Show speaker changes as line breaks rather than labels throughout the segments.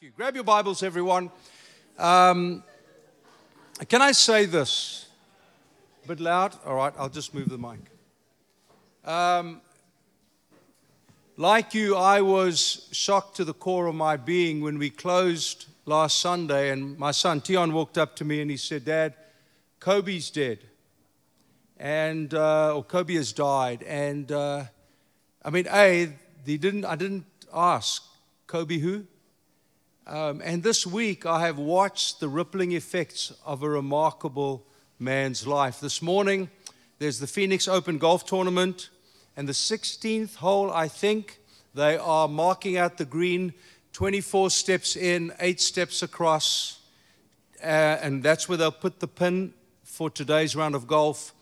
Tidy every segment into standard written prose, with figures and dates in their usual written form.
you. Grab your Bibles, everyone. Can I say this? A bit loud? All right, I'll just move the mic. Like you, I was shocked to the core of my being when we closed last Sunday, and my son Tion walked up to me and he said, "Dad, Kobe's dead." Or Kobe has died. I didn't ask, Kobe who? And this week I have watched the rippling effects of a remarkable man's life. This morning there's the Phoenix Open Golf Tournament, and the 16th hole, I think, they are marking out the green, 24 steps in, 8 steps across, and that's where they'll put the pin for today's round of golf.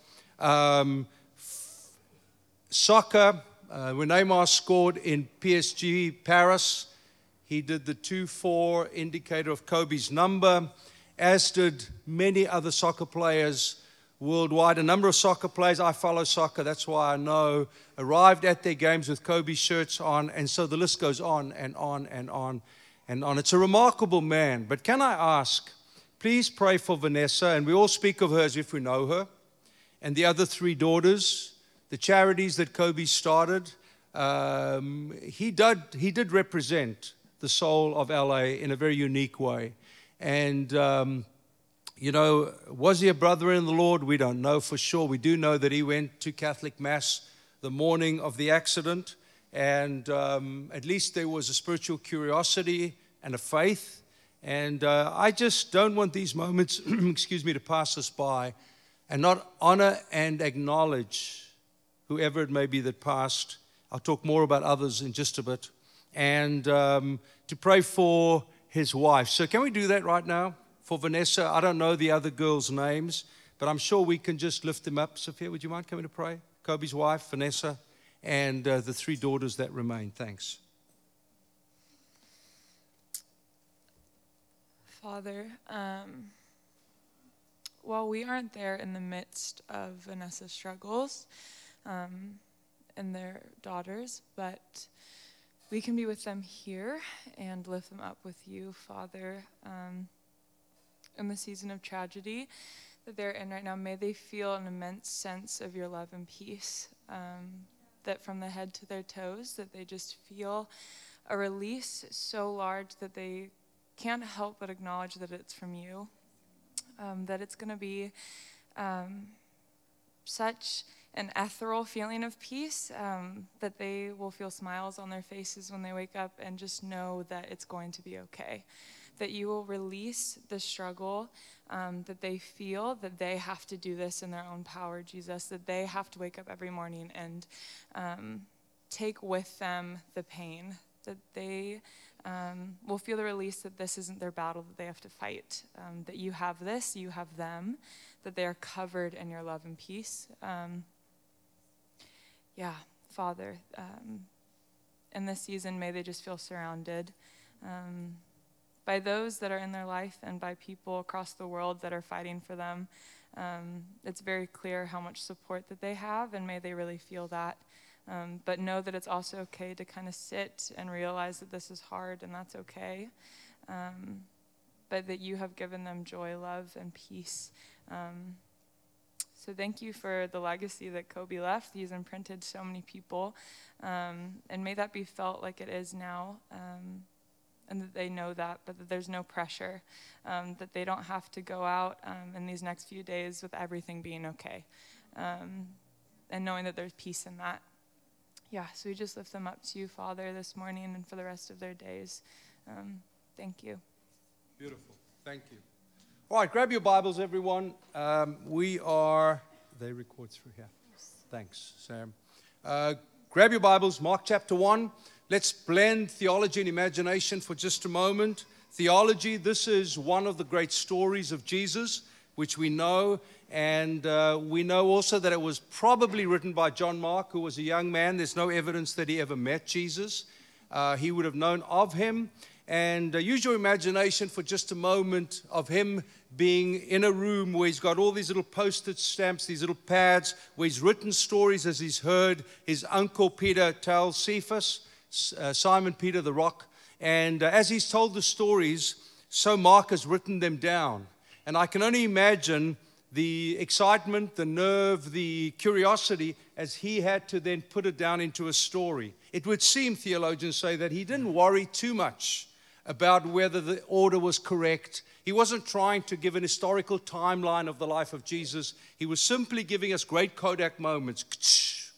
Soccer, when Neymar scored in PSG Paris, he did the 2-4 indicator of Kobe's number, as did many other soccer players worldwide. A number of soccer players, I follow soccer, that's why I know, arrived at their games with Kobe shirts on, and so the list goes on and on and on and on. It's a remarkable man. But can I ask, please pray for Vanessa, and we all speak of her as if we know her, and the other 3 daughters, the charities that Kobe started. He did represent the soul of LA in a very unique way. And, was he a brother in the Lord? We don't know for sure. We do know that he went to Catholic Mass the morning of the accident. And at least there was a spiritual curiosity and a faith. And I just don't want these moments, to pass us by and not honor and acknowledge whoever it may be that passed. I'll talk more about others in just a bit. And to pray for his wife. So can we do that right now for Vanessa? I don't know the other girls' names, but I'm sure we can just lift them up. Sophia, would you mind coming to pray? Kobe's wife, Vanessa, and the 3 daughters that remain. Thanks.
Father, while we aren't there in the midst of Vanessa's struggles and their daughters, but we can be with them here and lift them up with you, Father, in the season of tragedy that they're in right now. May they feel an immense sense of your love and peace, that from the head to their toes, that they just feel a release so large that they can't help but acknowledge that it's from you, that it's going to be such an ethereal feeling of peace, that they will feel smiles on their faces when they wake up and just know that it's going to be okay, that you will release the struggle that they feel, that they have to do this in their own power, Jesus, that they have to wake up every morning and take with them the pain, that they will feel the release that this isn't their battle that they have to fight, that you have this, you have them, that they are covered in your love and peace. Father, in this season, may they just feel surrounded by those that are in their life and by people across the world that are fighting for them. It's very clear how much support that they have, and may they really feel that. But know that it's also okay to kind of sit and realize that this is hard, and that's okay. But that you have given them joy, love, and peace. So thank you for the legacy that Kobe left. He's imprinted so many people. And may that be felt like it is now. And that they know that, but that there's no pressure. That they don't have to go out in these next few days with everything being okay. And knowing that there's peace in that. So we just lift them up to you, Father, this morning and for the rest of their days. Thank you.
Beautiful. Thank you. All right, grab your Bibles, everyone. They record through here. Thanks, Sam. Grab your Bibles, Mark chapter 1. Let's blend theology and imagination for just a moment. Theology, this is one of the great stories of Jesus, which we know. And we know also that it was probably written by John Mark, who was a young man. There's no evidence that he ever met Jesus. He would have known of him. And use your imagination for just a moment of him being in a room where he's got all these little postage stamps, these little pads, where he's written stories as he's heard his uncle Peter tell Cephas, Simon Peter the Rock, And as he's told the stories, so Mark has written them down. And I can only imagine the excitement, the nerve, the curiosity as he had to then put it down into a story. It would seem, theologians say, that he didn't worry too much about whether the order was correct. He wasn't trying to give an historical timeline of the life of Jesus. He was simply giving us great Kodak moments.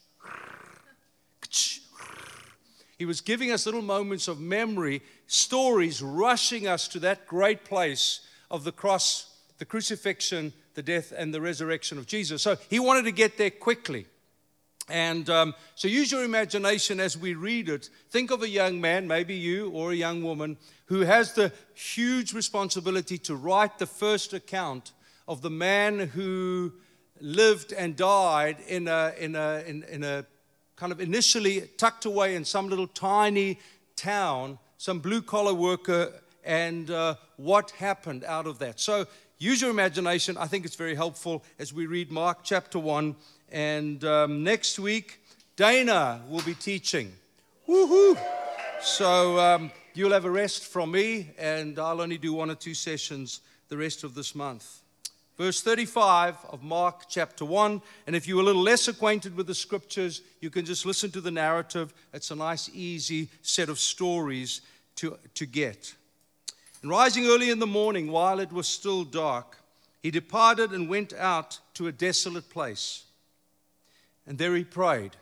He was giving us little moments of memory, stories rushing us to that great place of the cross, the crucifixion, the death, and the resurrection of Jesus. So he wanted to get there quickly. And so use your imagination as we read it. Think of a young man, maybe you or a young woman, who has the huge responsibility to write the first account of the man who lived and died in a kind of initially tucked away in some little tiny town, some blue-collar worker, and what happened out of that. So use your imagination. I think it's very helpful as we read Mark chapter 1. And next week, Dana will be teaching. Woohoo! So you'll have a rest from me, and I'll only do 1 or 2 sessions the rest of this month. Verse 35 of Mark chapter 1. And if you're a little less acquainted with the scriptures, you can just listen to the narrative. It's a nice, easy set of stories to get. And rising early in the morning, while it was still dark, he departed and went out to a desolate place. And there he prayed.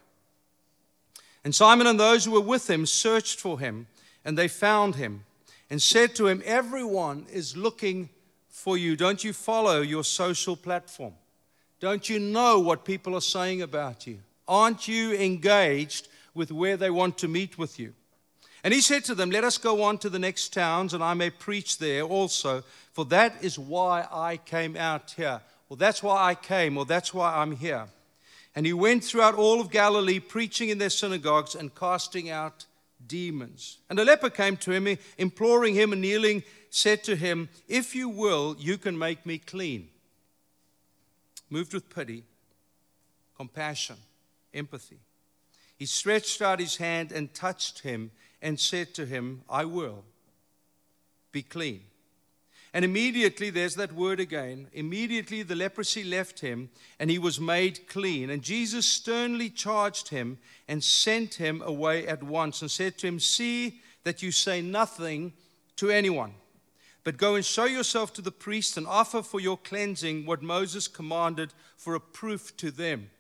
And Simon and those who were with him searched for him, and they found him, and said to him, "Everyone is looking for you. Don't you follow your social platform? Don't you know what people are saying about you? Aren't you engaged with where they want to meet with you?" And he said to them, "Let us go on to the next towns, and I may preach there also, for that is why I came out here." Or that's why I came, or that's why I'm here. And he went throughout all of Galilee, preaching in their synagogues and casting out demons. And a leper came to him, imploring him, and kneeling, said to him, "If you will, you can make me clean." Moved with pity, compassion, empathy, he stretched out his hand and touched him and said to him, "I will, be clean." And immediately, there's that word again, immediately the leprosy left him and he was made clean. And Jesus sternly charged him and sent him away at once and said to him, "See that you say nothing to anyone, but go and show yourself to the priest and offer for your cleansing what Moses commanded for a proof to them."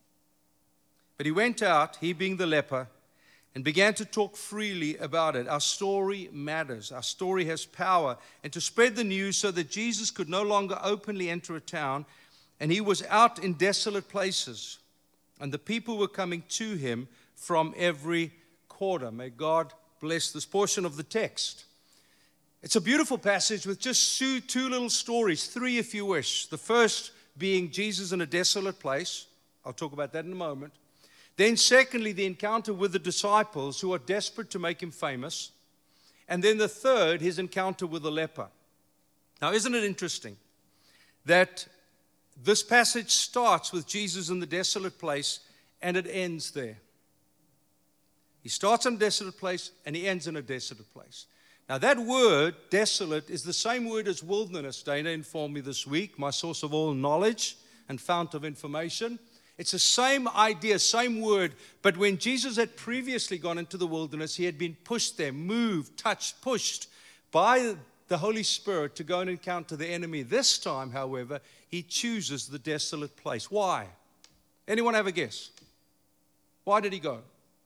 But he went out, he being the leper, and began to talk freely about it. Our story matters. Our story has power. And to spread the news so that Jesus could no longer openly enter a town, and he was out in desolate places. And the people were coming to him from every quarter. May God bless this portion of the text. It's a beautiful passage with just two little stories, 3 if you wish. The first being Jesus in a desolate place. I'll talk about that in a moment. Then secondly, the encounter with the disciples who are desperate to make him famous. And then the third, his encounter with the leper. Now, isn't it interesting that this passage starts with Jesus in the desolate place and it ends there? He starts in a desolate place and he ends in a desolate place. Now, that word, desolate, is the same word as wilderness. Dana informed me this week, my source of all knowledge and fount of information. It's the same idea, same word, but when Jesus had previously gone into the wilderness, he had been pushed there, moved, touched, pushed by the Holy Spirit to go and encounter the enemy. This time, however, he chooses the desolate place. Why? Anyone have a guess? Why did he go?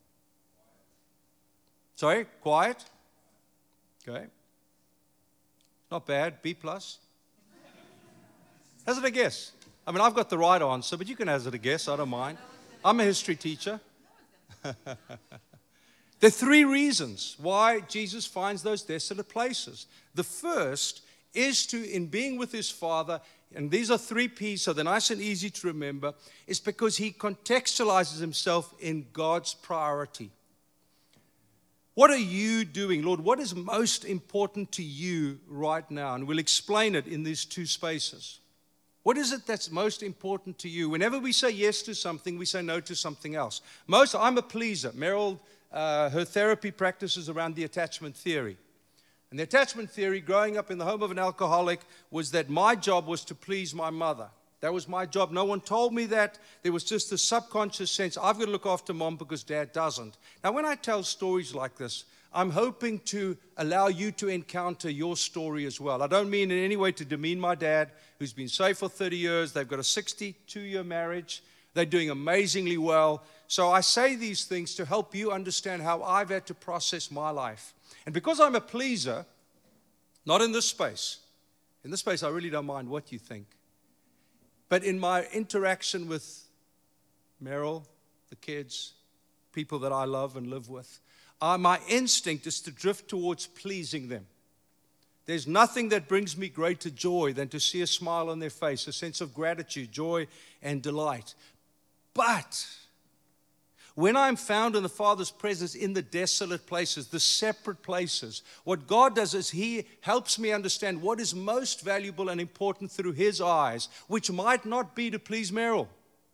Sorry, quiet? Okay. Not bad, B+. Hazard a guess. I mean, I've got the right answer, but you can hazard a guess. I don't mind. I'm a history teacher. There are 3 reasons why Jesus finds those desolate places. The first is in being with his Father, and these are 3 P's, so they're nice and easy to remember, is because he contextualizes himself in God's priority. What are you doing, Lord? What is most important to you right now? And we'll explain it in these 2 spaces. What is it that's most important to you? Whenever we say yes to something, we say no to something else. I'm a pleaser. Meryl her therapy practices around the attachment theory. And the attachment theory, growing up in the home of an alcoholic, was that my job was to please my mother. That was my job. No one told me that. There was just a subconscious sense, I've got to look after mom because dad doesn't. Now, when I tell stories like this, I'm hoping to allow you to encounter your story as well. I don't mean in any way to demean my dad, who's been saved for 30 years. They've got a 62-year marriage. They're doing amazingly well. So I say these things to help you understand how I've had to process my life. And because I'm a pleaser, not in this space. In this space, I really don't mind what you think. But in my interaction with Meryl, the kids, people that I love and live with, my instinct is to drift towards pleasing them. There's nothing that brings me greater joy than to see a smile on their face, a sense of gratitude, joy, and delight. But when I'm found in the Father's presence in the desolate places, the separate places, what God does is He helps me understand what is most valuable and important through His eyes, which might not be to please Meryl.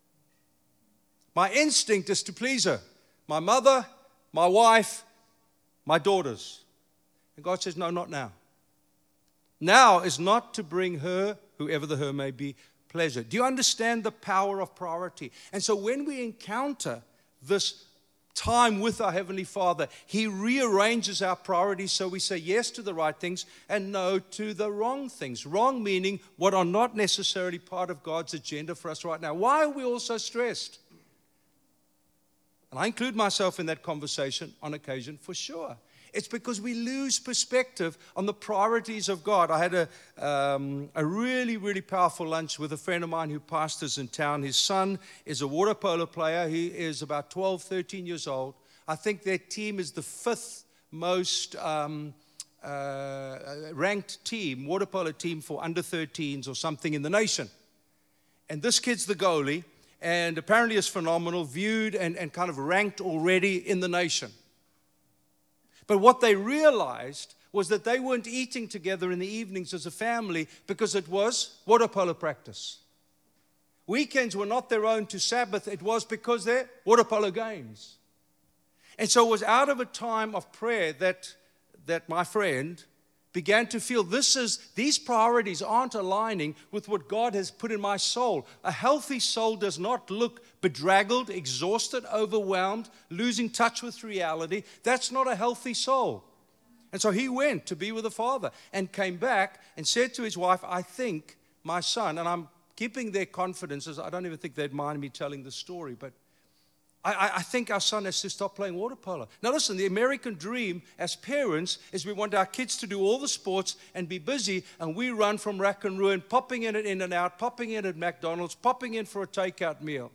My instinct is to please her, my mother, my wife, my daughters. And God says, no, not now. Now is not to bring her, whoever the her may be, pleasure. Do you understand the power of priority? And so when we encounter this time with our Heavenly Father, He rearranges our priorities so we say yes to the right things and no to the wrong things. Wrong meaning what are not necessarily part of God's agenda for us right now. Why are we all so stressed? And I include myself in that conversation on occasion for sure. It's because we lose perspective on the priorities of God. I had a really, really powerful lunch with a friend of mine who pastors in town. His son is a water polo player. He is about 12, 13 years old. I think their team is the 5th most ranked team, water polo team for under 13s or something in the nation. And this kid's the goalie, and apparently is phenomenal, viewed and kind of ranked already in the nation. But what they realized was that they weren't eating together in the evenings as a family because it was water polo practice. Weekends were not their own to Sabbath. It was because they're water polo games. And so it was out of a time of prayer that my friend began to feel these priorities aren't aligning with what God has put in my soul. A healthy soul does not look bedraggled, exhausted, overwhelmed, losing touch with reality. That's not a healthy soul. And so he went to be with the Father and came back and said to his wife, I think my son, and I'm keeping their confidences, I don't even think they'd mind me telling the story, but I think our son has to stop playing water polo. Now listen, the American dream as parents is we want our kids to do all the sports and be busy, and we run from rack and ruin, popping in at In-N-Out, popping in at McDonald's, popping in for a takeout meal.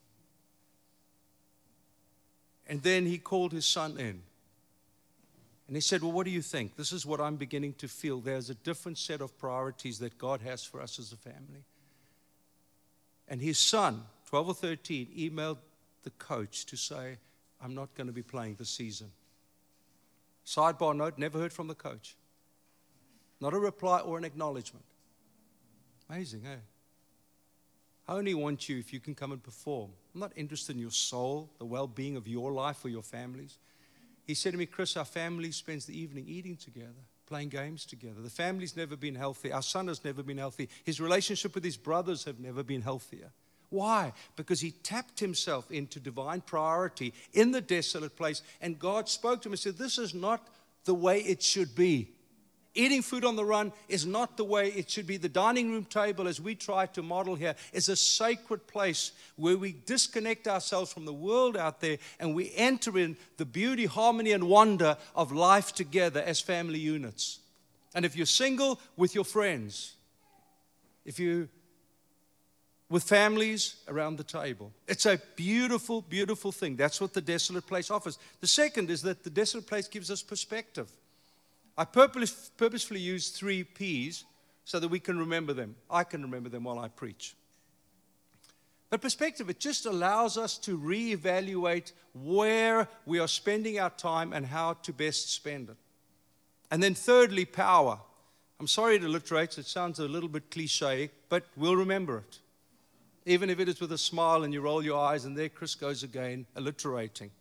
And then he called his son in. And he said, well, what do you think? This is what I'm beginning to feel. There's a different set of priorities that God has for us as a family. And his son, 12 or 13, emailed the coach to say, I'm not going to be playing this season. Sidebar note, never heard from the coach. Not a reply or an acknowledgement. Amazing, eh? I only want you if you can come and perform. I'm not interested in your soul, the well-being of your life or your families. He said to me, Chris, our family spends the evening eating together, playing games together. The family's never been healthy. Our son has never been healthy. His relationship with his brothers have never been healthier. Why? Because he tapped himself into divine priority in the desolate place, and God spoke to him and said, this is not the way it should be. Eating food on the run is not the way it should be. The dining room table, as we try to model here, is a sacred place where we disconnect ourselves from the world out there and we enter in the beauty, harmony, and wonder of life together as family units. And if you're single, with your friends. If you with families around the table. It's a beautiful, beautiful thing. That's what the desolate place offers. The second is that the desolate place gives us perspective. I purposefully use 3 P's so that we can remember them. I can remember them while I preach. But perspective, it just allows us to reevaluate where we are spending our time and how to best spend it. And then thirdly, power. I'm sorry to alliterate, it sounds a little bit cliche, but we'll remember it. Even if it is with a smile and you roll your eyes and there Chris goes again, alliterating.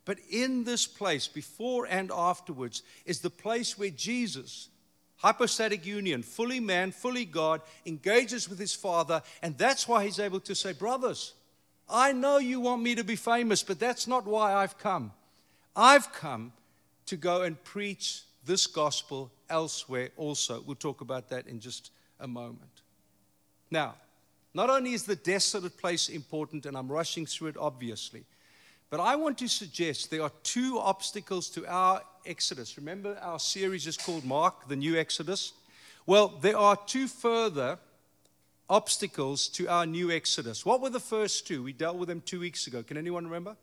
But in this place, before and afterwards, is the place where Jesus, hypostatic union, fully man, fully God, engages with his Father. And that's why he's able to say, brothers, I know you want me to be famous, but that's not why I've come. I've come to go and preach this gospel elsewhere also. We'll talk about that in just a moment. Now, not only is the desolate place important, and I'm rushing through it obviously, but I want to suggest there are two obstacles to our Exodus. Remember our series is called Mark, the New Exodus? Well, there are two further obstacles to our new Exodus. What were the first two? We dealt with them 2 weeks ago. Can anyone remember?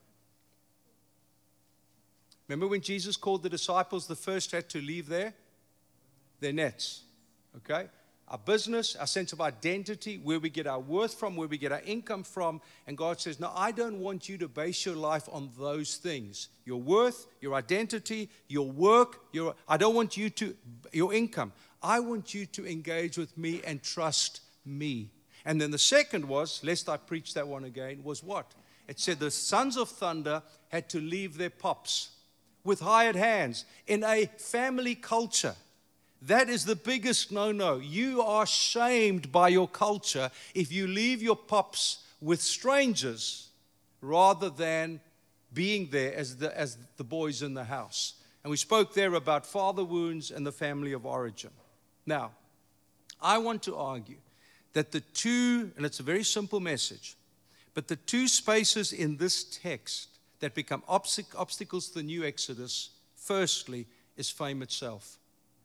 Remember when Jesus called the disciples, the first had to leave their nets. Okay? Our business, our sense of identity, where we get our worth from, where we get our income from. And God says, no, I don't want you to base your life on those things. Your worth, your identity, your work, I don't want you to, your income. I want you to engage with me and trust me. And then the second was, lest I preach that one again, was what? It said the sons of thunder had to leave their pops with hired hands in a family culture. That is the biggest no-no. You are shamed by your culture if you leave your pops with strangers rather than being there as the boys in the house. And we spoke there about father wounds and the family of origin. Now, I want to argue that the two, and it's a very simple message, but the two spaces in this text that become obstacles to the new Exodus, firstly, is fame itself.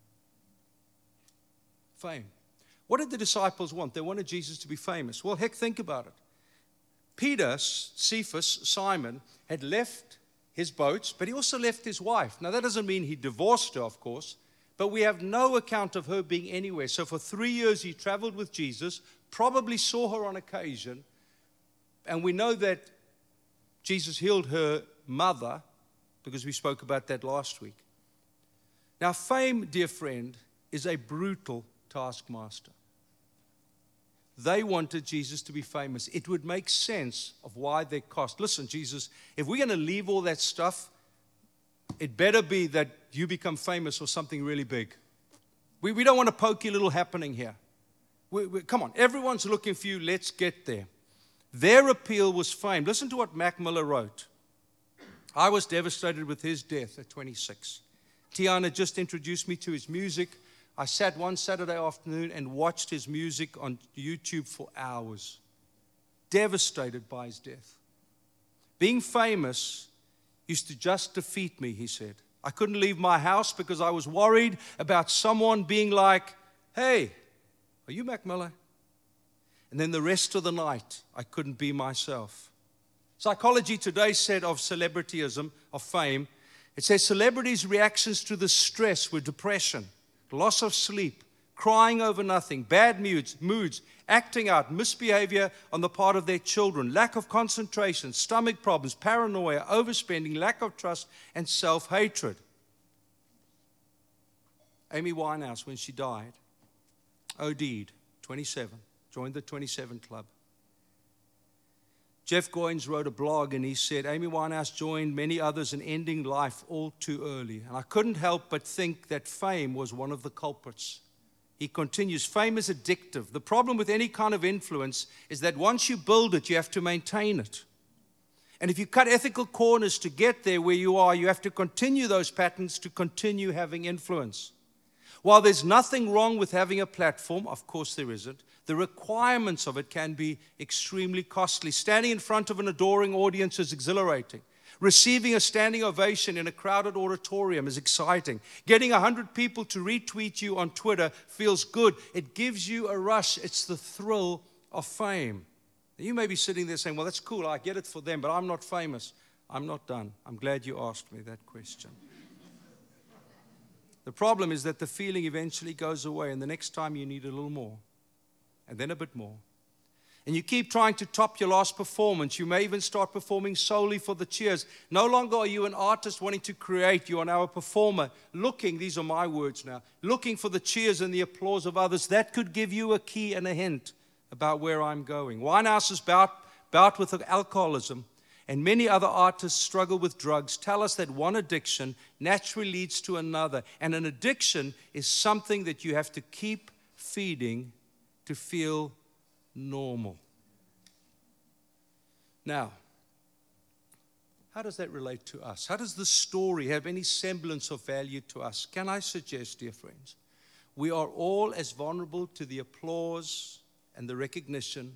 Fame. What did the disciples want? They wanted Jesus to be famous. Well, heck, think about it. Peter, Cephas, Simon, had left his boats, but he also left his wife. Now, that doesn't mean he divorced her, of course, but we have no account of her being anywhere. So for 3 years, he traveled with Jesus, probably saw her on occasion, and we know that Jesus healed her mother, because we spoke about that last week. Now, fame, dear friend, is a brutal taskmaster. They wanted Jesus to be famous. It would make sense of why they cost. Listen, Jesus, if we're going to leave all that stuff, it better be that you become famous for something really big. We don't want a pokey little happening here. Come on, everyone's looking for you. Let's get there. Their appeal was fame. Listen to what Mac Miller wrote. I was devastated with his death at 26. Tiana just introduced me to his music. I sat one Saturday afternoon and watched his music on YouTube for hours. Devastated by his death. Being famous used to just defeat me, he said. I couldn't leave my house because I was worried about someone being like, hey, are you Mac Miller? And then the rest of the night, I couldn't be myself. Psychology Today said of celebrityism, of fame, it says celebrities' reactions to the stress were depression, loss of sleep, crying over nothing, bad moods, acting out, misbehavior on the part of their children, lack of concentration, stomach problems, paranoia, overspending, lack of trust, and self-hatred. Amy Winehouse, when she died, OD'd, 27, joined the 27 Club. Jeff Goins wrote a blog and he said, Amy Winehouse joined many others in ending life all too early. And I couldn't help but think that fame was one of the culprits. He continues, fame is addictive. The problem with any kind of influence is that once you build it, you have to maintain it. And if you cut ethical corners to get there where you are, you have to continue those patterns to continue having influence. While there's nothing wrong with having a platform, of course there isn't, the requirements of it can be extremely costly. Standing in front of an adoring audience is exhilarating. Receiving a standing ovation in a crowded auditorium is exciting. Getting 100 people to retweet you on Twitter feels good. It gives you a rush. It's the thrill of fame. And you may be sitting there saying, well, that's cool. I get it for them, but I'm not famous. I'm not done. I'm glad you asked me that question. The problem is that the feeling eventually goes away, and the next time you need a little more, and then a bit more. And you keep trying to top your last performance. You may even start performing solely for the cheers. No longer are you an artist wanting to create. You are now a performer looking, these are my words now, looking for the cheers and the applause of others. That could give you a key and a hint about where I'm going. Winehouse is bout with alcoholism, and many other artists struggle with drugs tell us that one addiction naturally leads to another. And an addiction is something that you have to keep feeding to feel normal. Now, how does that relate to us? How does this story have any semblance of value to us? Can I suggest, dear friends, we are all as vulnerable to the applause and the recognition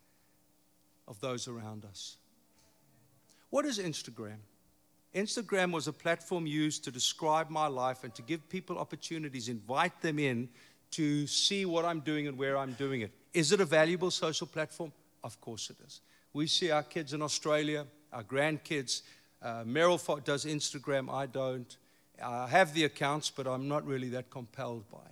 of those around us. What is Instagram? Instagram was a platform used to describe my life and to give people opportunities, invite them in to see what I'm doing and where I'm doing it. Is it a valuable social platform? Of course it is. We see our kids in Australia, our grandkids. Meryl does Instagram, I don't. I have the accounts, but I'm not really that compelled by it.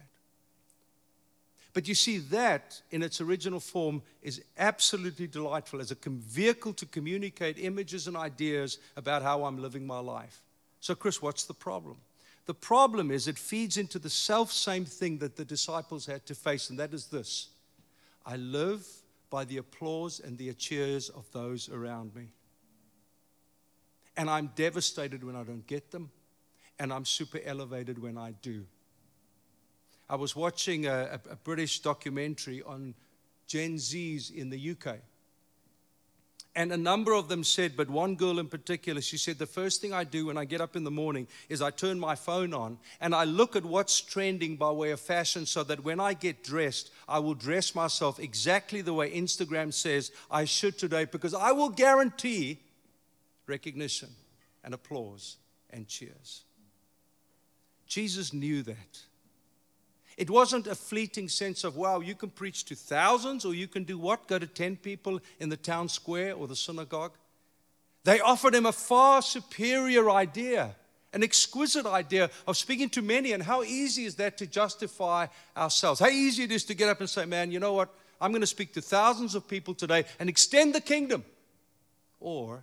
But you see, that in its original form is absolutely delightful as a vehicle to communicate images and ideas about how I'm living my life. So, Chris, what's the problem? The problem is it feeds into the self-same thing that the disciples had to face, and that is this: I live by the applause and the cheers of those around me. And I'm devastated when I don't get them, and I'm super elevated when I do. I was watching a British documentary on Gen Zs in the UK. And a number of them said, but one girl in particular, she said, the first thing I do when I get up in the morning is I turn my phone on and I look at what's trending by way of fashion so that when I get dressed, I will dress myself exactly the way Instagram says I should today, because I will guarantee recognition and applause and cheers. Jesus knew that. It wasn't a fleeting sense of, wow, you can preach to thousands, or you can do what? Go to 10 people in the town square or the synagogue. They offered him a far superior idea, an exquisite idea of speaking to many. And how easy is that to justify ourselves? How easy it is to get up and say, man, you know what? I'm going to speak to thousands of people today and extend the kingdom. Or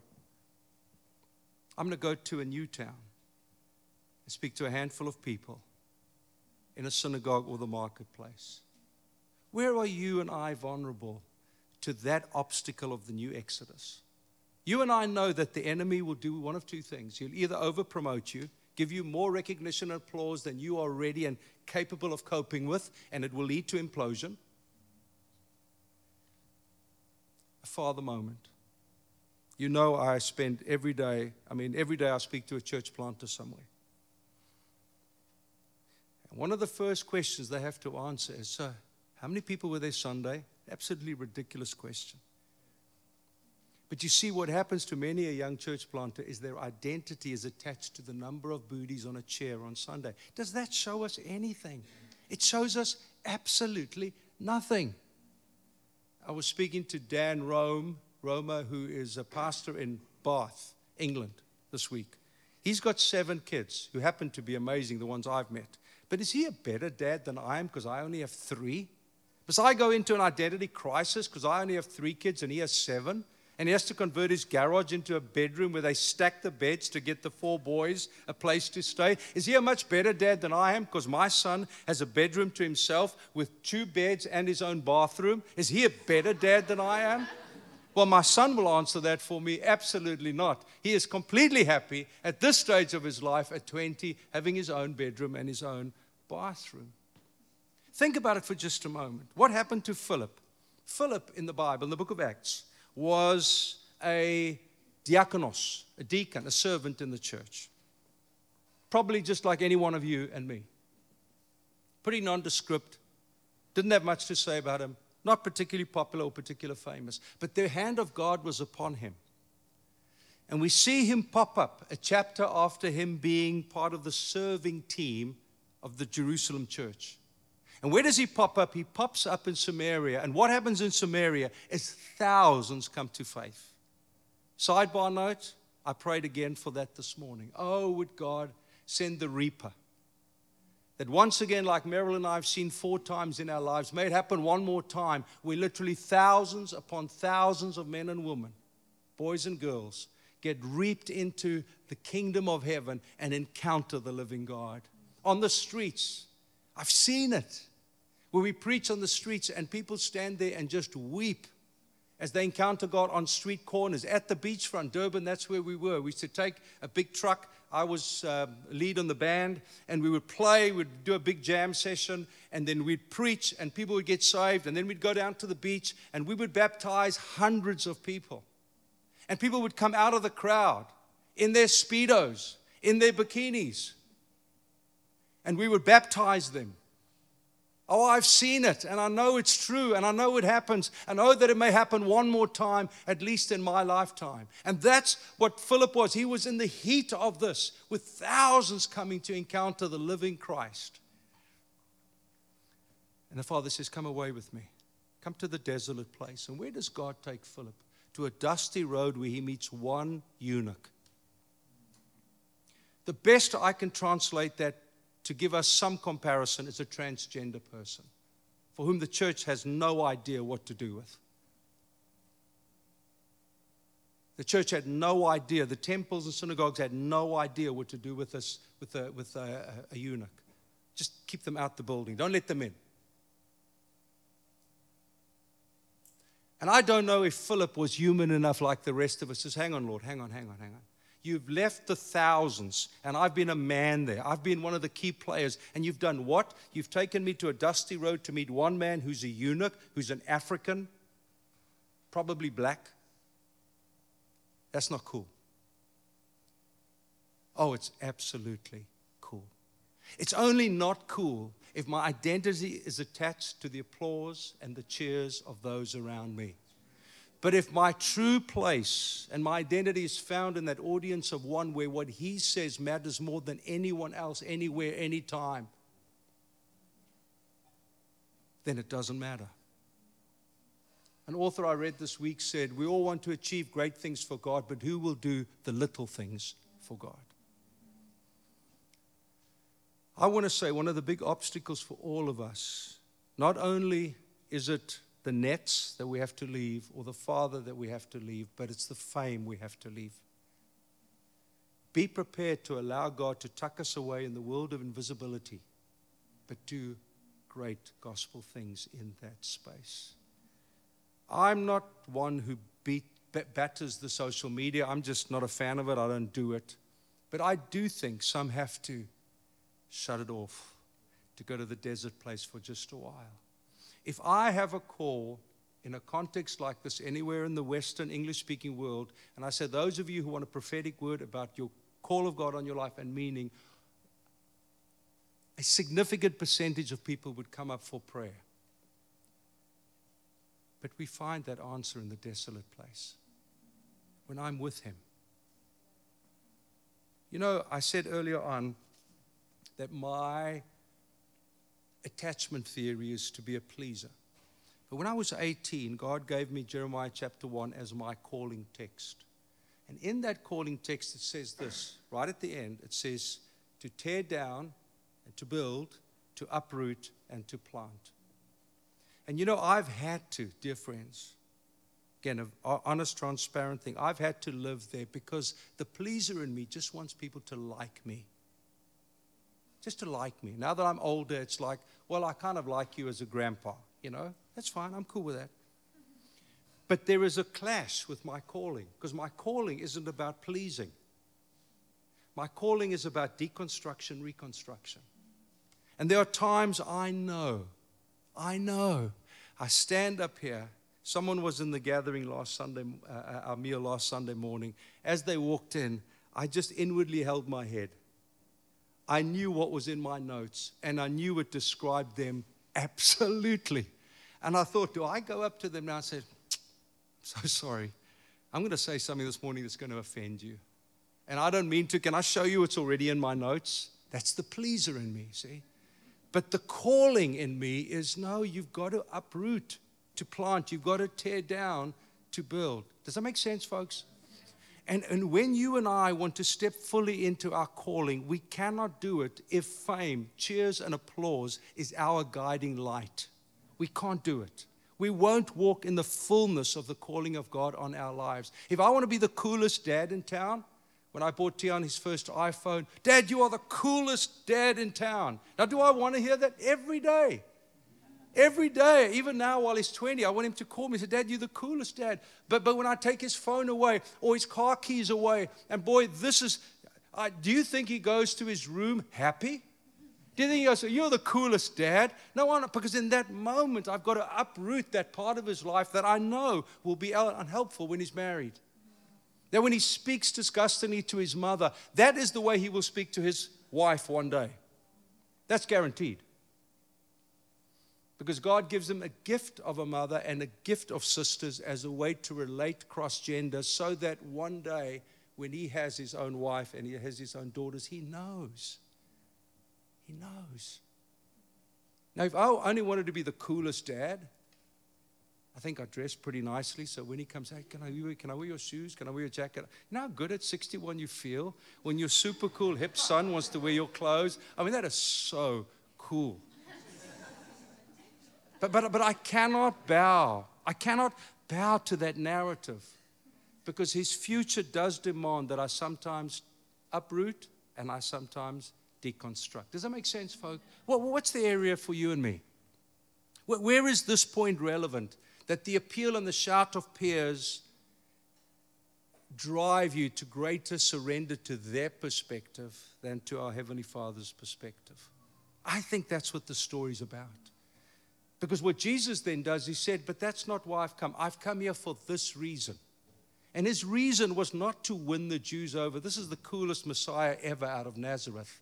I'm going to go to a new town and speak to a handful of people in a synagogue or the marketplace. Where are you and I vulnerable to that obstacle of the new Exodus? You and I know that the enemy will do one of two things. He'll either over-promote you, give you more recognition and applause than you are ready and capable of coping with, and it will lead to implosion. A father moment. You know, I spend every day I speak to a church planter somewhere. One of the first questions they have to answer is, so, how many people were there Sunday? Absolutely ridiculous question. But you see, what happens to many a young church planter is their identity is attached to the number of booties on a chair on Sunday. Does that show us anything? It shows us absolutely nothing. I was speaking to Dan Roma, who is a pastor in Bath, England, this week. He's got 7 kids who happen to be amazing, the ones I've met. But is he a better dad than I am because I only have 3? Because I go into an identity crisis because I only have 3 kids and he has 7. And he has to convert his garage into a bedroom where they stack the beds to get the 4 boys a place to stay. Is he a much better dad than I am because my son has a bedroom to himself with 2 beds and his own bathroom? Is he a better dad than I am? Well, my son will answer that for me. Absolutely not. He is completely happy at this stage of his life at 20, having his own bedroom and his own bathroom. Think about it for just a moment. What happened to Philip? Philip in the Bible, in the book of Acts, was a diakonos, a deacon, a servant in the church. Probably just like any one of you and me. Pretty nondescript. Didn't have much to say about him. Not particularly popular or particularly famous, but the hand of God was upon him. And we see him pop up a chapter after him being part of the serving team of the Jerusalem church. And where does he pop up? He pops up in Samaria. And what happens in Samaria is thousands come to faith. Sidebar note, I prayed again for that this morning. Oh, would God send the reaper. That once again, like Meryl and I have seen 4 times in our lives, may it happen one more time, where literally thousands upon thousands of men and women, boys and girls, get reaped into the kingdom of heaven and encounter the living God. On the streets, I've seen it, where we preach on the streets and people stand there and just weep as they encounter God on street corners, at the beachfront, Durban, that's where we were. We used to take a big truck. I was lead on the band, and we would play, we'd do a big jam session, and then we'd preach, and people would get saved, and then we'd go down to the beach, and we would baptize hundreds of people. And people would come out of the crowd in their Speedos, in their bikinis, and we would baptize them. Oh, I've seen it, and I know it's true, and I know it happens. I know that it may happen one more time, at least in my lifetime. And that's what Philip was. He was in the heat of this, with thousands coming to encounter the living Christ. And the Father says, come away with me. Come to the desolate place. And where does God take Philip? To a dusty road where he meets one eunuch. The best I can translate that to give us some comparison is a transgender person for whom the church has no idea what to do with. The church had no idea. The temples and synagogues had no idea what to do with us, with a eunuch. Just keep them out the building. Don't let them in. And I don't know if Philip was human enough like the rest of us. Says, hang on, Lord, hang on. You've left the thousands, and I've been a man there. I've been one of the key players. And you've done what? You've taken me to a dusty road to meet one man who's a eunuch, who's an African, probably black. That's not cool. Oh, it's absolutely cool. It's only not cool if my identity is attached to the applause and the cheers of those around me. But if my true place and my identity is found in that audience of one where what he says matters more than anyone else, anywhere, anytime, then it doesn't matter. An author I read this week said, we all want to achieve great things for God, but who will do the little things for God? I want to say one of the big obstacles for all of us, not only is it the nets that we have to leave or the father that we have to leave, but it's the fame we have to leave. Be prepared to allow God to tuck us away in the world of invisibility, but do great gospel things in that space. I'm not one who batters the social media. I'm just not a fan of it. I don't do it. But I do think some have to shut it off to go to the desert place for just a while. If I have a call in a context like this anywhere in the Western English-speaking world, and I said, those of you who want a prophetic word about your call of God on your life and meaning, a significant percentage of people would come up for prayer. But we find that answer in the desolate place, when I'm with Him. You know, I said earlier on that my attachment theory is to be a pleaser. But when I was 18, God gave me Jeremiah chapter 1 as my calling text. And in that calling text, it says this, right at the end, it says, to tear down and to build, to uproot and to plant. And you know, I've had to, dear friends, again, an honest, transparent thing, I've had to live there because the pleaser in me just wants people to like me. Just to like me. Now that I'm older, it's like, well, I kind of like you as a grandpa, you know. That's fine, I'm cool with that. But there is a clash with my calling, because my calling isn't about pleasing. My calling is about deconstruction, reconstruction. And there are times I know, I stand up here. Someone was in the gathering last Sunday, our meal last Sunday morning. As they walked in, I just inwardly held my head. I knew what was in my notes, and I knew it described them absolutely. And I thought, do I go up to them now and say, so sorry, I'm going to say something this morning that's going to offend you. And I don't mean to. Can I show you it's already in my notes? That's the pleaser in me, see? But the calling in me is, no, you've got to uproot to plant. You've got to tear down to build. Does that make sense, folks? And when you and I want to step fully into our calling, we cannot do it if fame, cheers, and applause is our guiding light. We can't do it. We won't walk in the fullness of the calling of God on our lives. If I want to be the coolest dad in town, when I bought Tion his first iPhone, Dad, you are the coolest dad in town. Now, do I want to hear that every day? Every day, even now while he's 20, I want him to call me and say, Dad, you're the coolest dad. But when I take his phone away or his car keys away, and boy, do you think he goes to his room happy? Do you think he goes, you're the coolest dad? No, I'm not, because in that moment, I've got to uproot that part of his life that I know will be unhelpful when he's married. That when he speaks disgustingly to his mother, that is the way he will speak to his wife one day. That's guaranteed. Because God gives him a gift of a mother and a gift of sisters as a way to relate cross-gender, so that one day when he has his own wife and he has his own daughters, he knows. He knows. Now, if I only wanted to be the coolest dad, I think I dress pretty nicely. So when he comes, hey, can I wear your shoes? Can I wear your jacket? You know how good at 61 you feel when your super cool hip son wants to wear your clothes? I mean, that is so cool. But I cannot bow. I cannot bow to that narrative, because his future does demand that I sometimes uproot and I sometimes deconstruct. Does that make sense, folks? What's the area for you and me? Where is this point relevant? That the appeal and the shout of peers drive you to greater surrender to their perspective than to our Heavenly Father's perspective. I think that's what the story's about. Because what Jesus then does, he said, but that's not why I've come. I've come here for this reason. And his reason was not to win the Jews over. This is the coolest Messiah ever out of Nazareth.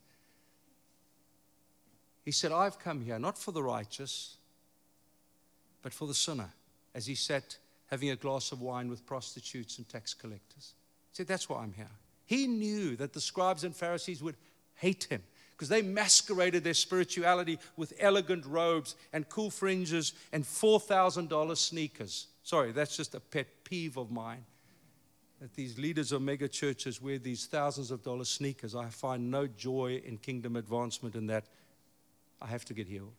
He said, I've come here not for the righteous, but for the sinner, as he sat having a glass of wine with prostitutes and tax collectors. He said, that's why I'm here. He knew that the scribes and Pharisees would hate him because they masqueraded their spirituality with elegant robes and cool fringes and $4,000 sneakers. Sorry, that's just a pet peeve of mine, that these leaders of mega churches wear these thousands of dollars sneakers. I find no joy in kingdom advancement in that. I have to get healed.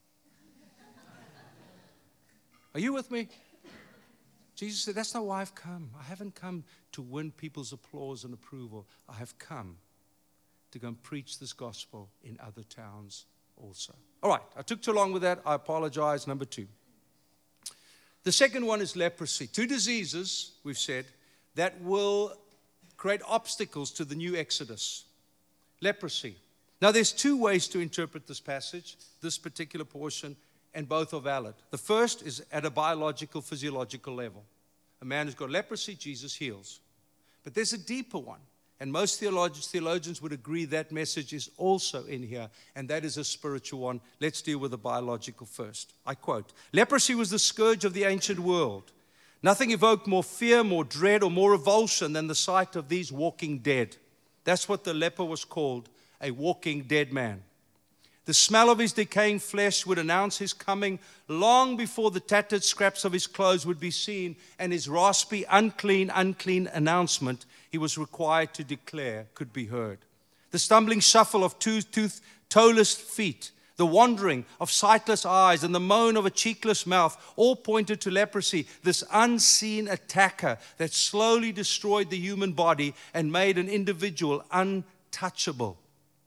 Are you with me? Jesus said, that's not why I've come. I haven't come to win people's applause and approval. I have come to go and preach this gospel in other towns also. All right, I took too long with that. I apologize. Number 2. The second one is leprosy. 2 diseases, we've said, that will create obstacles to the new Exodus. Leprosy. Now, there's 2 ways to interpret this passage, this particular portion, and both are valid. The first is at a biological, physiological level. A man who's got leprosy, Jesus heals. But there's a deeper one, and most theologians would agree that message is also in here, and that is a spiritual one. Let's deal with the biological first. I quote, leprosy was the scourge of the ancient world. Nothing evoked more fear, more dread, or more revulsion than the sight of these walking dead. That's what the leper was called, a walking dead man. The smell of his decaying flesh would announce his coming long before the tattered scraps of his clothes would be seen, and his raspy, unclean announcement he was required to declare could be heard. The stumbling shuffle of two-toothed, toeless feet, the wandering of sightless eyes, and the moan of a cheekless mouth all pointed to leprosy, this unseen attacker that slowly destroyed the human body and made an individual untouchable.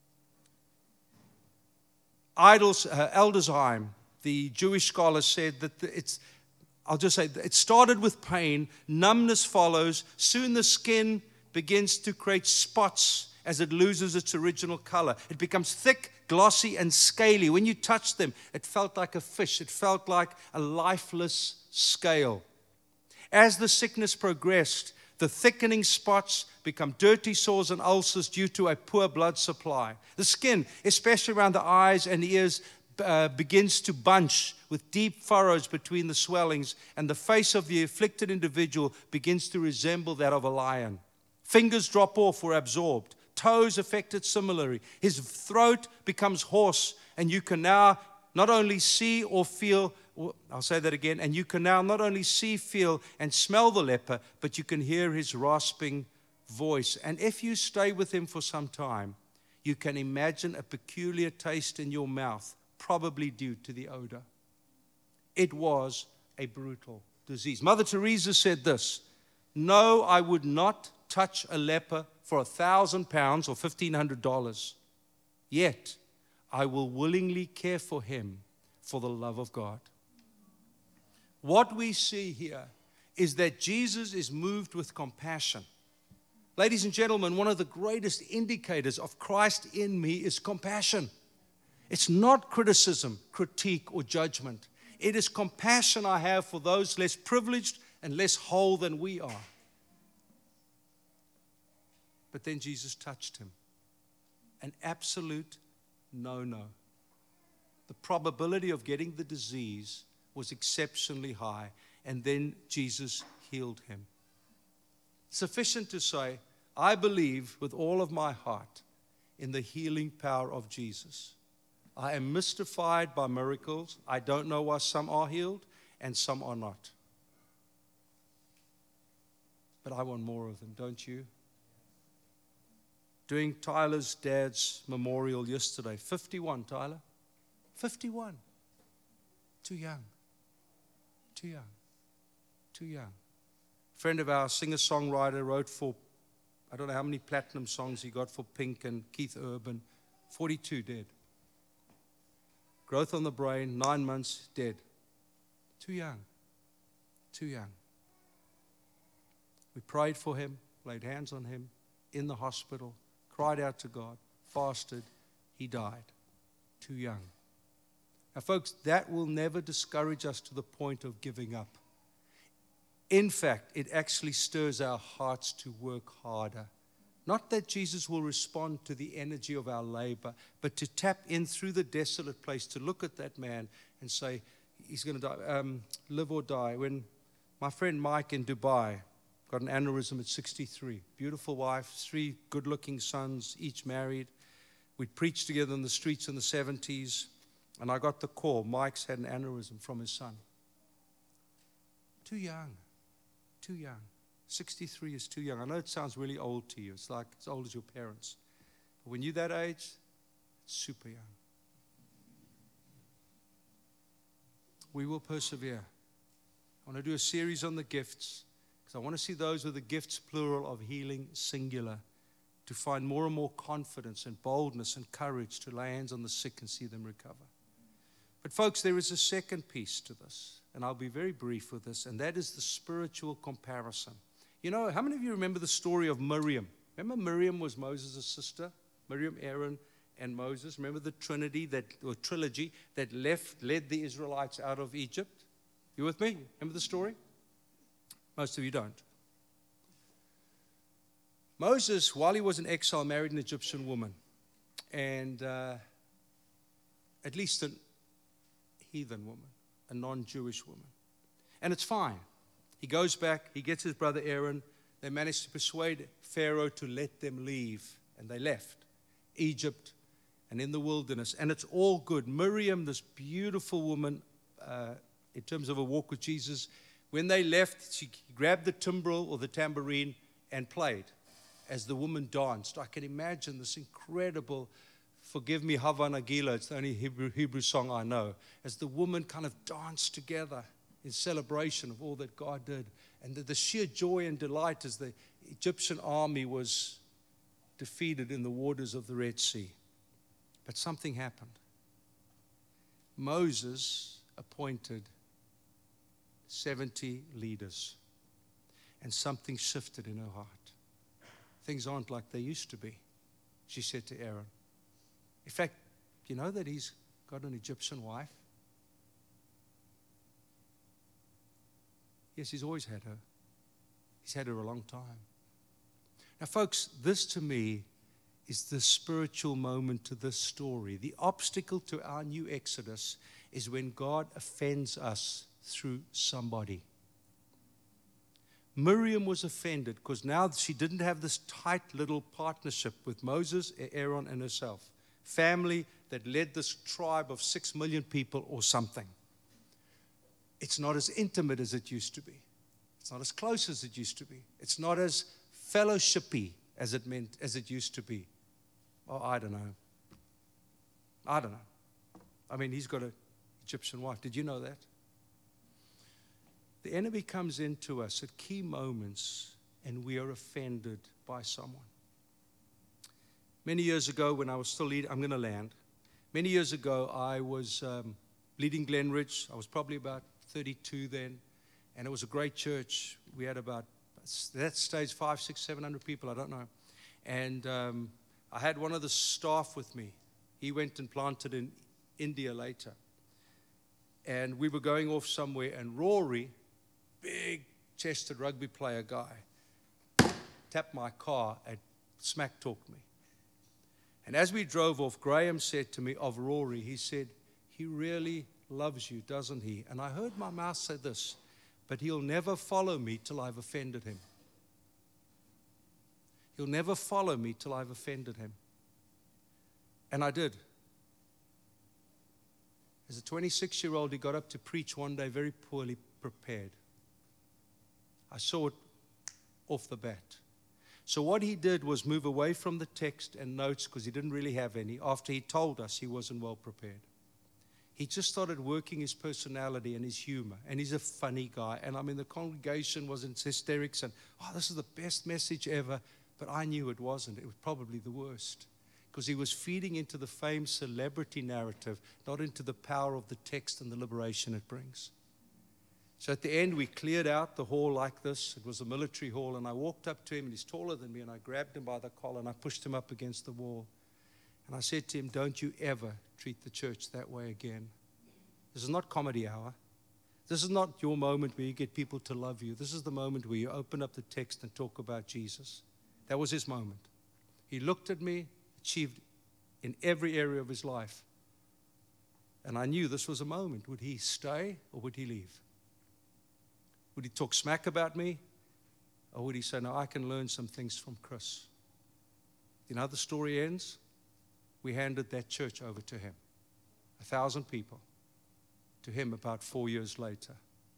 Aldersheim, the Jewish scholar, said that it started with pain, numbness follows, soon the skin begins to create spots as it loses its original color. It becomes thick, glossy, and scaly. When you touched them, it felt like a fish. It felt like a lifeless scale. As the sickness progressed, the thickening spots become dirty sores and ulcers due to a poor blood supply. The skin, especially around the eyes and ears, begins to bunch with deep furrows between the swellings, and the face of the afflicted individual begins to resemble that of a lion. Fingers drop off or absorbed. Toes affected similarly. His throat becomes hoarse, and you can now not only see or feel, I'll say that again, and you can now not only see, feel, and smell the leper, but you can hear his rasping voice. And if you stay with him for some time, you can imagine a peculiar taste in your mouth, probably due to the odor. It was a brutal disease. Mother Teresa said this, no, I would not touch a leper for 1,000 pounds or $1,500. Yet, I will willingly care for him for the love of God. What we see here is that Jesus is moved with compassion. Ladies and gentlemen, one of the greatest indicators of Christ in me is compassion. It's not criticism, critique, or judgment. It is compassion I have for those less privileged and less whole than we are. But then Jesus touched him. An absolute no-no. The probability of getting the disease was exceptionally high, and then Jesus healed him. Sufficient to say, I believe with all of my heart in the healing power of Jesus. I am mystified by miracles. I don't know why some are healed and some are not. But I want more of them, don't you? Doing Tyler's dad's memorial yesterday. 51, Tyler. 51. Too young. Too young. Too young. A friend of ours, singer-songwriter, wrote for, I don't know how many platinum songs he got for Pink and Keith Urban. 42, dead. Growth on the brain, 9 months, dead. Too young. Too young. We prayed for him, laid hands on him in the hospital, cried out to God, fasted. He died. Too young. Now, folks, that will never discourage us to the point of giving up. In fact, it actually stirs our hearts to work harder. Not that Jesus will respond to the energy of our labor, but to tap in through the desolate place, to look at that man and say, he's going to die, live or die. When my friend Mike in Dubai got an aneurysm at 63, beautiful wife, 3 good-looking sons, each married. We'd preached together in the streets in the 70s, and I got the call, Mike's had an aneurysm from his son. Too young. Too young. 63 is too young. I know it sounds really old to you. It's like as old as your parents. But when you're that age, it's super young. We will persevere. I want to do a series on the gifts because I want to see those with the gifts, plural, of healing, singular, to find more and more confidence and boldness and courage to lay hands on the sick and see them recover. But folks, there is a second piece to this, and I'll be very brief with this, and that is the spiritual comparison. You know, how many of you remember the story of Miriam? Remember Miriam was Moses' sister? Miriam, Aaron, and Moses. Remember the trilogy that led the Israelites out of Egypt? You with me? Remember the story? Most of you don't. Moses, while he was in exile, married an Egyptian woman, and at least an heathen woman, a non-Jewish woman. And it's fine. He goes back, he gets his brother Aaron, they manage to persuade Pharaoh to let them leave, and they left Egypt and in the wilderness, and it's all good. Miriam, this beautiful woman, in terms of a walk with Jesus, when they left, she grabbed the timbrel or the tambourine and played as the woman danced. I can imagine this incredible, forgive me, Hava Nagila, it's the only Hebrew song I know, as the woman kind of danced together in celebration of all that God did. And the sheer joy and delight as the Egyptian army was defeated in the waters of the Red Sea. But something happened. Moses appointed 70 leaders, and something shifted in her heart. Things aren't like they used to be, she said to Aaron. In fact, you know that he's got an Egyptian wife? Yes, he's always had her. He's had her a long time. Now, folks, this to me is the spiritual moment to this story. The obstacle to our new Exodus is when God offends us through somebody. Miriam was offended because now she didn't have this tight little partnership with Moses, Aaron, and herself. Family that led this tribe of 6 million people or something. It's not as intimate as it used to be. It's not as close as it used to be. It's not as fellowshipy as it used to be. Oh, I don't know. I mean, he's got an Egyptian wife. Did you know that? The enemy comes into us at key moments and we are offended by someone. Many years ago when I was still leading, I'm going to land. Many years ago I was Bleeding Glenridge. I was probably about 32 then, and it was a great church. We had about, at that stage, 500, 600, 700 people, I don't know. And I had one of the staff with me. He went and planted in India later. And we were going off somewhere, and Rory, big-chested rugby player guy, tapped my car and smack-talked me. And as we drove off, Graham said to me of Rory, he said, he really loves you, doesn't he? And I heard my mouth say this, but he'll never follow me till I've offended him. He'll never follow me till I've offended him. And I did. As a 26-year-old, he got up to preach one day very poorly prepared. I saw it off the bat. So what he did was move away from the text and notes, because he didn't really have any, after he told us he wasn't well prepared. He just started working his personality and his humor, and he's a funny guy. And I mean, the congregation was in hysterics, and, oh, this is the best message ever. But I knew it wasn't. It was probably the worst, because he was feeding into the famed celebrity narrative, not into the power of the text and the liberation it brings. So at the end, we cleared out the hall like this. It was a military hall, and I walked up to him, and he's taller than me, and I grabbed him by the collar, and I pushed him up against the wall. And I said to him, don't you ever treat the church that way again. This is not comedy hour. This is not your moment where you get people to love you. This is the moment where you open up the text and talk about Jesus. That was his moment. He looked at me, achieved in every area of his life. And I knew this was a moment. Would he stay or would he leave? Would he talk smack about me? Or would he say, no, I can learn some things from Chris? You know how the story ends? We handed that church over to him. 1,000 people. To him about 4 years later.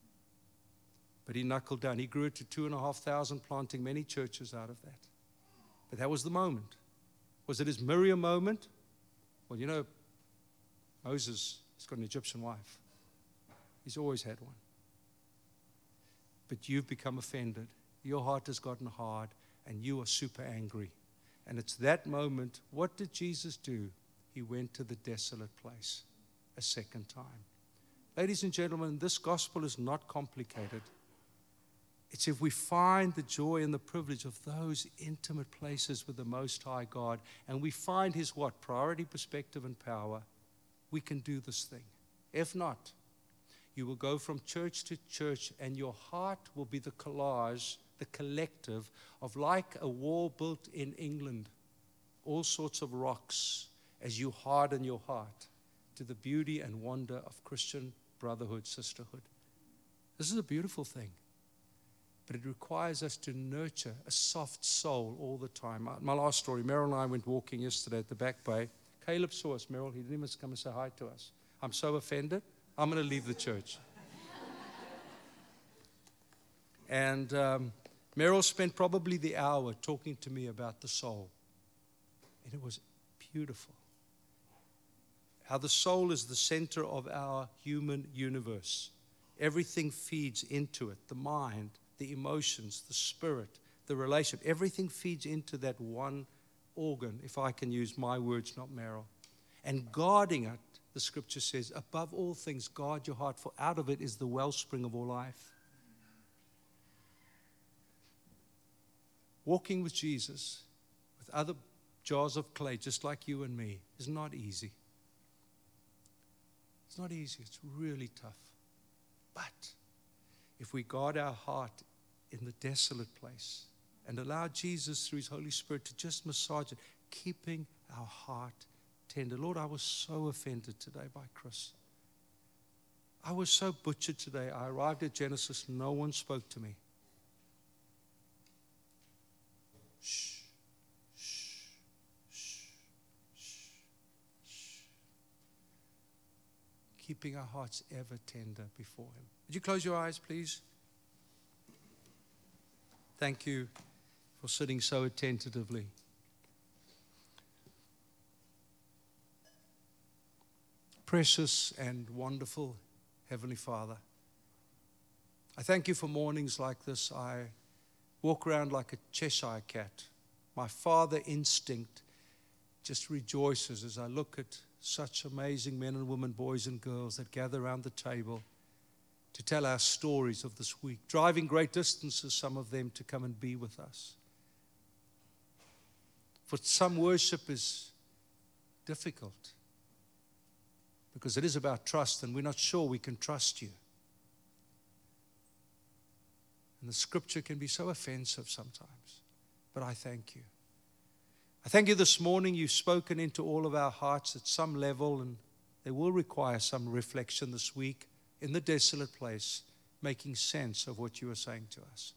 But he knuckled down. He grew it to 2,500, planting many churches out of that. But that was the moment. Was it his Miriam moment? Well, you know, Moses has got an Egyptian wife. He's always had one. But you've become offended. Your heart has gotten hard, and you are super angry. And it's that moment, what did Jesus do? He went to the desolate place a second time. Ladies and gentlemen, this gospel is not complicated. It's if we find the joy and the privilege of those intimate places with the Most High God, and we find His what? Priority, perspective, and power, we can do this thing. If not, you will go from church to church, and your heart will be the collage, the collective of, like a wall built in England, all sorts of rocks, as you harden your heart to the beauty and wonder of Christian brotherhood, sisterhood. This is a beautiful thing. But it requires us to nurture a soft soul all the time. My last story, Merrill and I went walking yesterday at the Back Bay. Caleb saw us, Merrill. He didn't even come and say hi to us. I'm so offended. I'm going to leave the church. And Merrill spent probably the hour talking to me about the soul. And it was beautiful. How the soul is the center of our human universe. Everything feeds into it. The mind, the emotions, the spirit, the relationship. Everything feeds into that one organ, if I can use my words, not Merrill. And guarding it, the scripture says, above all things, guard your heart, for out of it is the wellspring of all life. Walking with Jesus, with other jars of clay, just like you and me, is not easy. It's not easy. It's really tough. But if we guard our heart in the desolate place and allow Jesus through His Holy Spirit to just massage it, keeping our heart tender. Lord, I was so offended today by Chris. I was so butchered today. I arrived at Genesis. No one spoke to me. Shh, shh, shh, shh, shh. Keeping our hearts ever tender before Him. Would you close your eyes, please? Thank you for sitting so attentively. Precious and wonderful Heavenly Father, I thank you for mornings like this. I walk around like a Cheshire cat. My father instinct just rejoices as I look at such amazing men and women, boys and girls that gather around the table to tell our stories of this week, driving great distances, some of them, to come and be with us. For some, worship is difficult because it is about trust, and we're not sure we can trust you. And the scripture can be so offensive sometimes, but I thank you. I thank you this morning you've spoken into all of our hearts at some level, and they will require some reflection this week in the desolate place, making sense of what you are saying to us.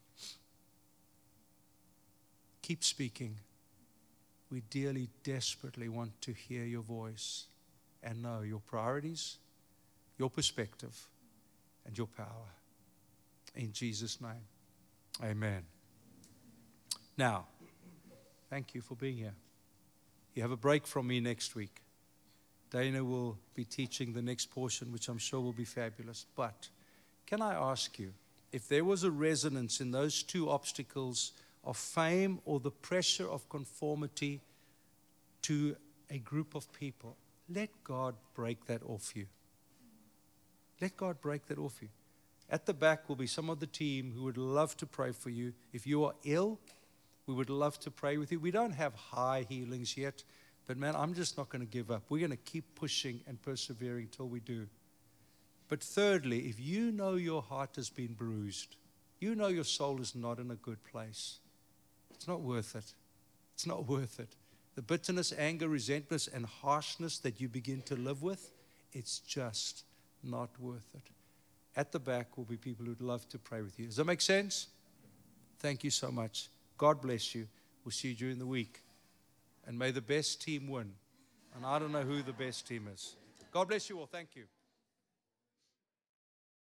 Keep speaking. We dearly, desperately want to hear your voice and know your priorities, your perspective, and your power. In Jesus' name, amen. Now, thank you for being here. You have a break from me next week. Dana will be teaching the next portion, which I'm sure will be fabulous. But can I ask you, if there was a resonance in those two obstacles of fame or the pressure of conformity to a group of people, let God break that off you. Let God break that off you. At the back will be some of the team who would love to pray for you. If you are ill, we would love to pray with you. We don't have high healings yet, but man, I'm just not going to give up. We're going to keep pushing and persevering till we do. But thirdly, if you know your heart has been bruised, you know your soul is not in a good place, it's not worth it. It's not worth it. The bitterness, anger, resentment, and harshness that you begin to live with, it's just not worth it. At the back will be people who'd love to pray with you. Does that make sense? Thank you so much. God bless you. We'll see you during the week. And may the best team win. And I don't know who the best team is. God bless you all. Thank you.